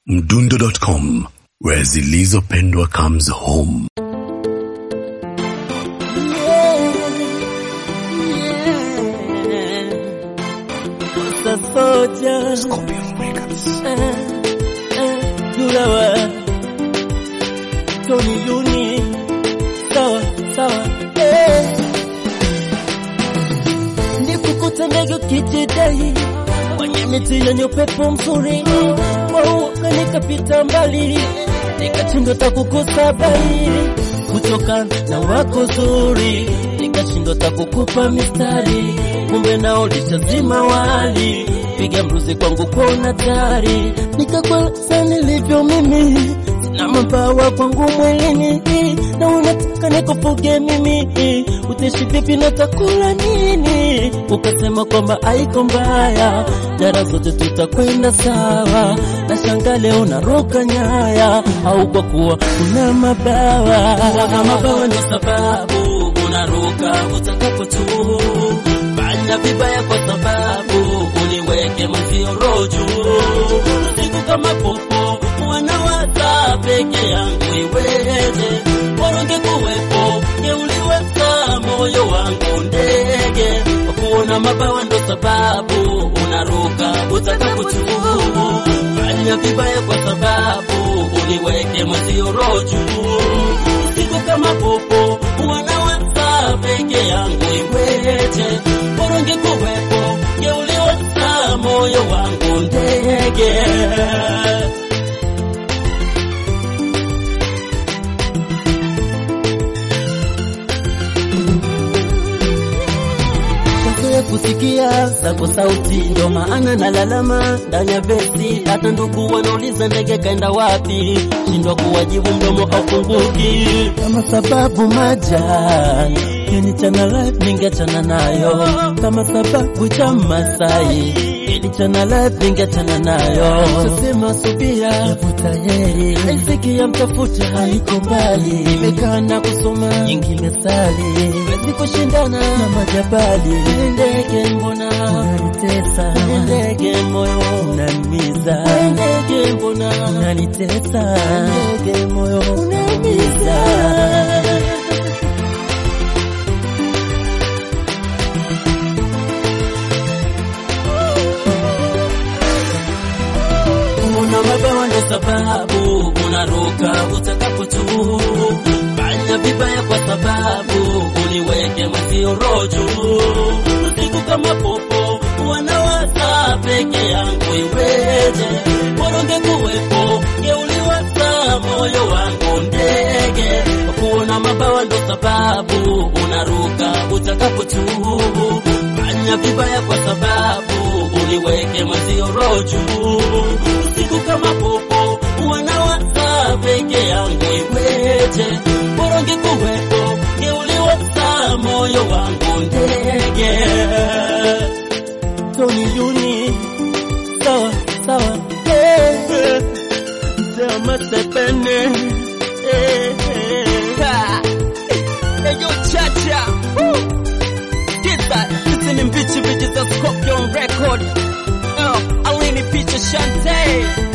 Mdundo.com, where Zilizopendwa comes home. Scorpion Records. Dulawa Tony Uni. Sawa Nikukutembega kijidai kwenye miti yenye upepo mzuri. Wao kanikapita mbali, nikashindwa takukosa bai. Kutoka na wako zuri, nikashindwa takukupa mistari. Kumbe nao litazima wali, piga mruzi kwangu kona tari. Nikakwasa nilivyo mimi, sina mabawa kwangu mwilini. Na unataka nikufuge mimi, utaishi vipi na utakula nini? Ukasema kwamba haiko mbaya, dara zote tutakwenda sawa. Na shanga leo unaruka nyaya, au kwa kuwa una mabawa. Kwa mabawa ndio sababu unaruka utakapo tu. Fanya vibaya kwa sababu uniweke mzio roju. Siku kama popo wanawaza peke yangu iweje. Waronge kuwepo ngeuliweka moyo wangu ndege. Kuona mabawa ndo sababu unaruka utakapo tu. Fanya vibaya kwa sababu uniweke mzio roju. Siku kama popo wanawaza peke yangu iweje. Waronge kuwepo ngeuliweka moyo wangu ndege. Kusikia zako sauti ndo maana nalalama ndani ya besi. Hata ndugu wanauliza ndege kaenda wapi, shindwa kuwajibu mdomo au funguki. Kama sababu majani yeni chana life ningechana nayo. Kama sababu cha Masai yeni chana life ningechana nayo. Sema subira yavuta heri, haisiki ya mtafuta haiko mbali. Nimekaa na kusoma nyingine sali, wezi kushindana na majabali. Ndege mbona unanitesa, ndege moyo unaniumiza. Ndege mbona unanitesa, ndege moyo unaniumiza. Una mabawa ndo sababu unaruka utakapo tu. Fanya vibaya kwa sababu uniweke mzio roju. Siku kama popo wanawaza peke yangu iweje. Waronge kuwepo ngeuliweka moyo wangu ndege. Kuona mabawa ndo sababu unaruka utakapo tu. Fanya vibaya kwa sababu uniweke mzio roju. Siku kama popo wanawaza peke yangu iweje. Waronge kuwepo ngeuliweka moyo wangu ndege. Tony Uni. Sawa Sema sepene. Yo chacha Kisa Listen in bitchy bitches of Scorpion Record. Alini Picha Shante.